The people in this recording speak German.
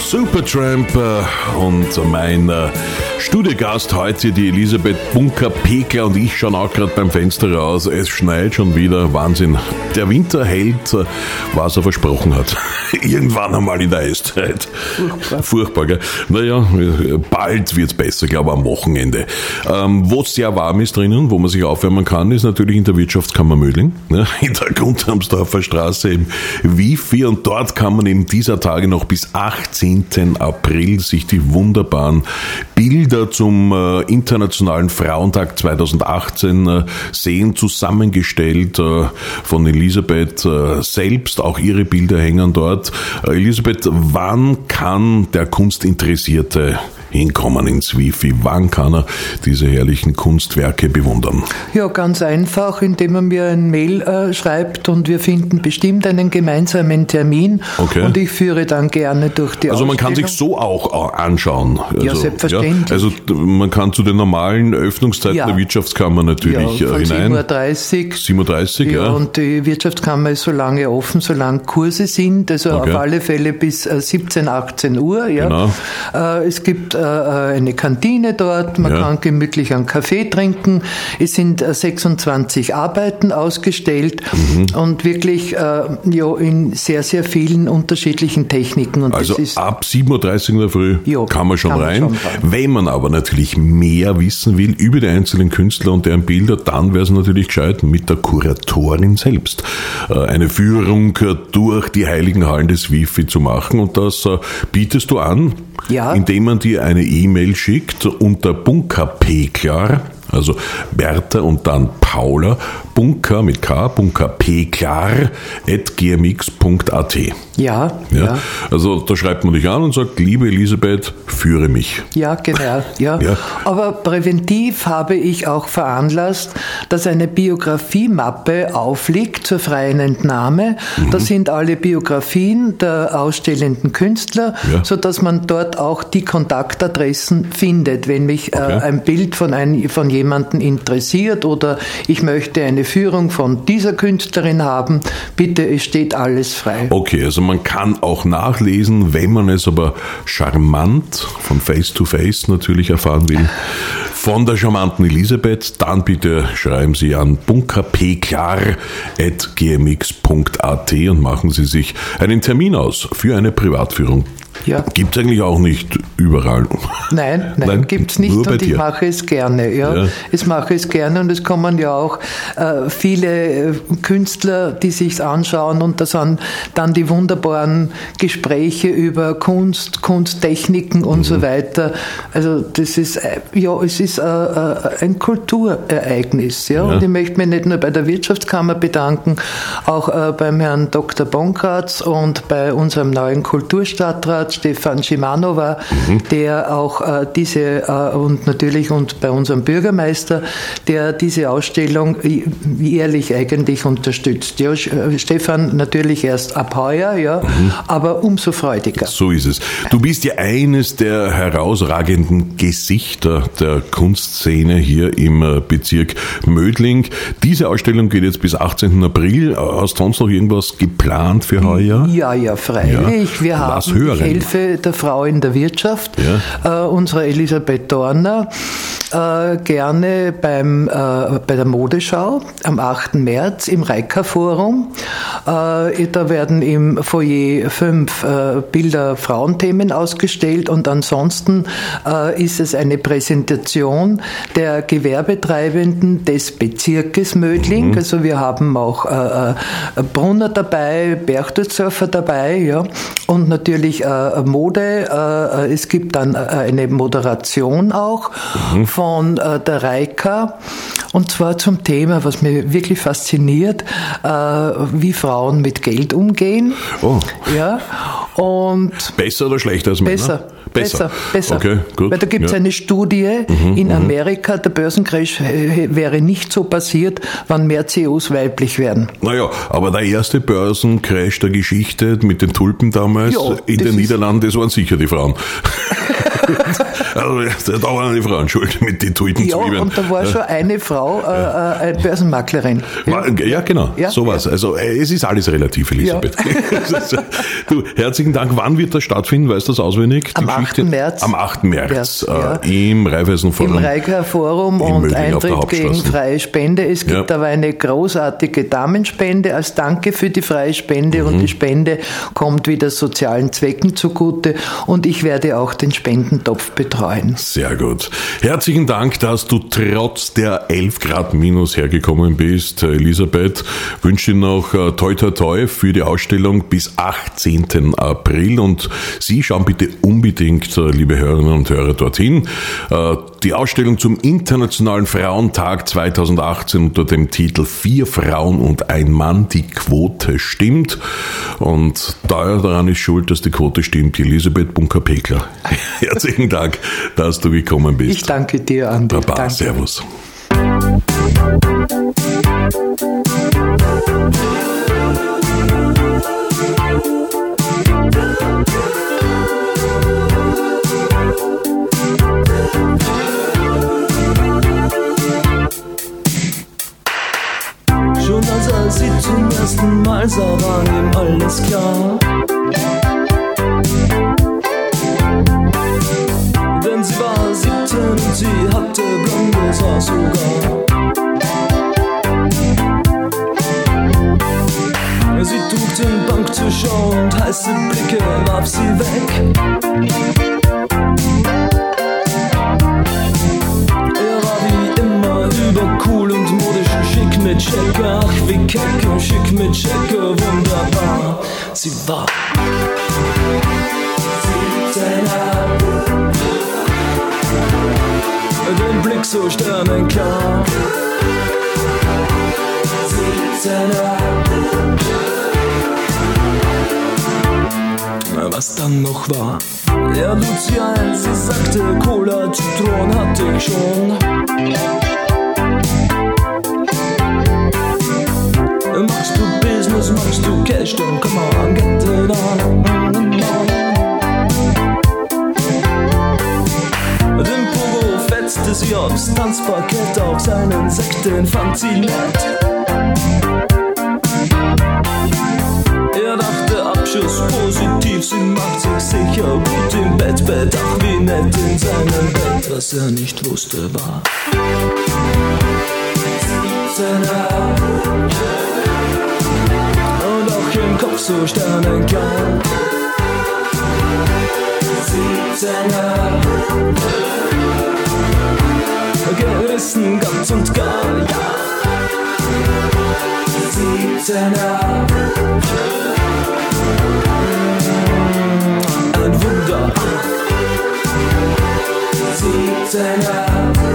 Supertramp und mein Studiogast heute, die Elisabeth Bunker-Pekler, und ich schauen auch gerade beim Fenster raus. Es schneit schon wieder, Wahnsinn. Der Winter hält, was er versprochen hat. Irgendwann einmal in der Eiszeit. Furchtbar, gell? Naja, bald wird's besser, glaube ich, am Wochenende. Wo es sehr warm ist drinnen, wo man sich aufwärmen kann, ist natürlich in der Wirtschaftskammer Mödling, ne? In der Gundamsdorfer Straße im Wifi, und dort kann man eben dieser Tage noch bis 18. April sich die wunderbaren Bilder zum Internationalen Frauentag 2018 sehen, zusammengestellt von Elisabeth selbst. Auch ihre Bilder hängen dort. Elisabeth, wann kann der Kunstinteressierte hinkommen ins Wifi? Wann kann er diese herrlichen Kunstwerke bewundern? Ja, ganz einfach, indem er mir ein Mail schreibt, und wir finden bestimmt einen gemeinsamen Termin. Okay. Und ich führe dann gerne durch die Also man Ausstellung. kann sich so auch anschauen. Ja, selbstverständlich. Ja, also man kann zu den normalen Öffnungszeiten der Wirtschaftskammer natürlich von hinein. 7:30 Uhr. Ja, und die Wirtschaftskammer ist so lange offen, solange Kurse sind, also auf alle Fälle bis 17, 18 Uhr. Ja. Genau. Es gibt eine Kantine dort, man kann gemütlich einen Kaffee trinken. Es sind 26 Arbeiten ausgestellt und wirklich in sehr, sehr vielen unterschiedlichen Techniken. Und also das ist ab 7:30 Uhr in der Früh kann man schon rein. Wenn man aber natürlich mehr wissen will über die einzelnen Künstler und deren Bilder, dann wäre es natürlich gescheit, mit der Kuratorin selbst eine Führung durch die heiligen Hallen des Wifi zu machen. Und das bietest du an, indem man dir eine E-Mail schickt unter Bunker-Peklar, also Bertha und dann Paula, Bunker mit K, bunkerpeklar@gmx.at. Ja. Also da schreibt man dich an und sagt, liebe Elisabeth, führe mich. Ja, genau. Ja. Aber präventiv habe ich auch veranlasst, dass eine Biografiemappe aufliegt zur freien Entnahme. Da sind alle Biografien der ausstellenden Künstler, sodass man dort auch die Kontaktadressen findet. Wenn mich ein Bild von jemandem interessiert oder ich möchte eine Führung von dieser Künstlerin haben, bitte, es steht alles frei. Okay, also man kann auch nachlesen, wenn man es aber charmant von Face to Face natürlich erfahren will. Von der charmanten Elisabeth, dann bitte schreiben Sie an bunkerpeklar@gmx.at und machen Sie sich einen Termin aus für eine Privatführung. Ja. Gibt es eigentlich auch nicht überall. Nein, gibt es nicht, und ich mache es gerne. Ich mache es gerne, und es kommen ja auch viele Künstler, die sich anschauen, und da sind dann die wunderbaren Gespräche über Kunst, Kunsttechniken und so weiter. Also das ist, es ist ein Kulturereignis. Und ich möchte mich nicht nur bei der Wirtschaftskammer bedanken, auch beim Herrn Dr. Bonkratz und bei unserem neuen Kulturstadtrat Stefan Schimanova, der auch und bei unserem Bürgermeister, der diese Ausstellung jährlich eigentlich unterstützt. Ja, Stefan natürlich erst ab heuer, aber umso freudiger. So ist es. Du bist ja eines der herausragenden Gesichter der Kunstszene hier im Bezirk Mödling. Diese Ausstellung geht jetzt bis 18. April. Hast du sonst noch irgendwas geplant für heuer? Ja, freilich. Wir haben die Hilfe der Frau in der Wirtschaft, unsere Elisabeth Dorner, gerne bei der Modeschau am 8. März im Reika-Forum. Da werden im Foyer 5 Bilder-Frauenthemen ausgestellt, und ansonsten ist es eine Präsentation der Gewerbetreibenden des Bezirkes Mödling. Also wir haben auch Brunner dabei, Berchtesgadener dabei, und natürlich Mode. Es gibt dann eine Moderation auch von der Reika, und zwar zum Thema, was mich wirklich fasziniert, wie Frauen mit Geld umgehen. Oh. Ja. Und besser oder schlechter als Männer? Besser. Okay, gut. Weil da gibt es eine Studie in Amerika, der Börsencrash wäre nicht so passiert, wenn mehr CEOs weiblich wären. Naja, aber der erste Börsencrash der Geschichte mit den Tulpen damals in den Niederlanden, das waren sicher die Frauen. Also, da war eine Frau schuld mit den Tulpen Ja, und da war schon eine Frau, eine Börsenmaklerin. Ja, genau, Ja, sowas. ja. Also es ist alles relativ, Elisabeth. Ja. Du, herzlichen Dank. Wann wird das stattfinden? Weißt du das auswendig? Am 8. März. Am 8. März. Ja. Im Raiffeisenforum. Im Reiker Forum und Mödling auf der Eintritt gegen Hauptstraße. freie Spende. Es gibt aber eine großartige Damenspende als Danke für die freie Spende und die Spende kommt wieder sozialen Zwecken zugute und ich werde auch den Spendentopf betreuen. Sehr gut. Herzlichen Dank, dass du trotz der 11 Grad minus hergekommen bist, Elisabeth. Wünsche dir noch toi toi toi für die Ausstellung bis 18. April und Sie schauen bitte unbedingt, liebe Hörerinnen und Hörer, dorthin. Die Ausstellung zum Internationalen Frauentag 2018 unter dem Titel 4 Frauen und ein Mann, die Quote stimmt. Und daran ist schuld, dass die Quote stimmt, die Elisabeth Bunker-Pekler. Herzlichen Dank, dass du gekommen bist. Ich danke dir, Andi. Baba, Danke. Servus. Schon als er sie zum ersten Mal sah, war ihm alles klar. Denn sie war 17 und sie hatte blondes Haar sogar. Sie trug den Bankzuschau und heiße Blicke warf sie weg. Er war wie immer übercool und modisch schick mit Checker. Ach wie keck und schick mit Checker, wunderbar. Sie war 17 den Blick so sternenklar. 17 was dann noch war. Er lud sie ein, sie sagte, Cola, Zitron hatte ich schon. Machst du Business, machst du Cash, dann come on, get it on. Den Pogo fetzte sie aufs Tanzparkett, auch seinen Sekt, den fand sie nett. Er dachte Abschuss positiv, sie macht sich sicher gut im Bett, ach wie nett in seinem Bett. Was er nicht wusste war 17 und auch im Kopf so sternenklar. 17 gerissen ganz und gar, ja. 17 ein Wunder. 17